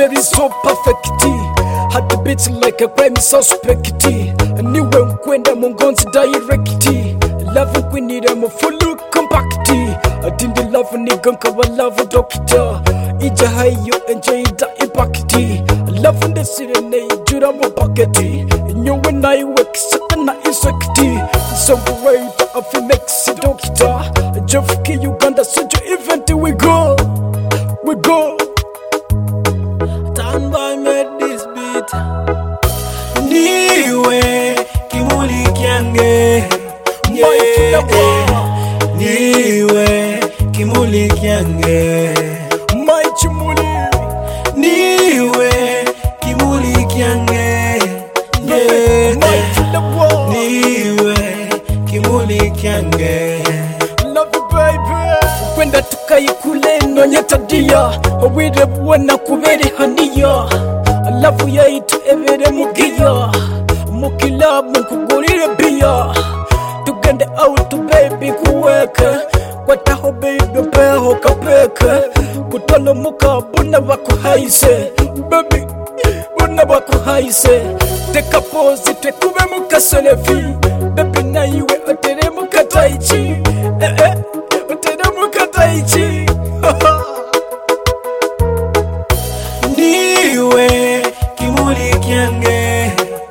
baby so perfect. Had the beats like a crime suspect. Niwe mkwenda mongonzi direct. Love kwinira mu full compact. Atindi love nigga nkaba love doctor. Ija hayo enjoy the impact. Love ndesirene jura mu bucket. Nyowe naiwe kisata na insect. Songwriter of Mex doctor. Jeff Uganda such event we go. Stand by made this beat. Niwe kimuli kyange. Niwe kimuli kyange. My chimuli. Niwe kimuli kyange. Niwe kimuli kyange. Love you baby. Kwenda tukayikule nonyeta dia. Wire buwana kubere haniya. Love yaitu ebere mugiya. Mukila mukugurire biya. Tugende out baby kuweka. Kwataho baby peho kapeka. Kutolo muka buna bakuhaise. Baby buna bakuhaise. Teka pose tekube muka selfie. Baby na iwe otere muka taichi. Otere muka taichi. Niwe kimuli kyange.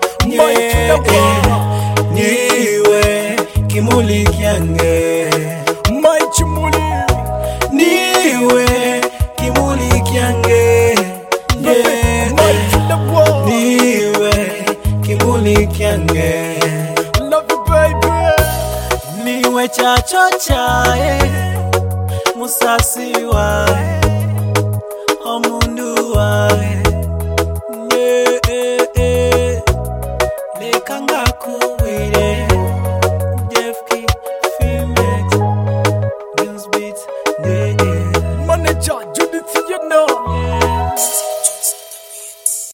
Niwe kimuli kyange. My chimuli. Niwe kimuli kyange. Niwe kimuli kyange. Love you baby. Niwe chacho chae musasi wae omundu wae.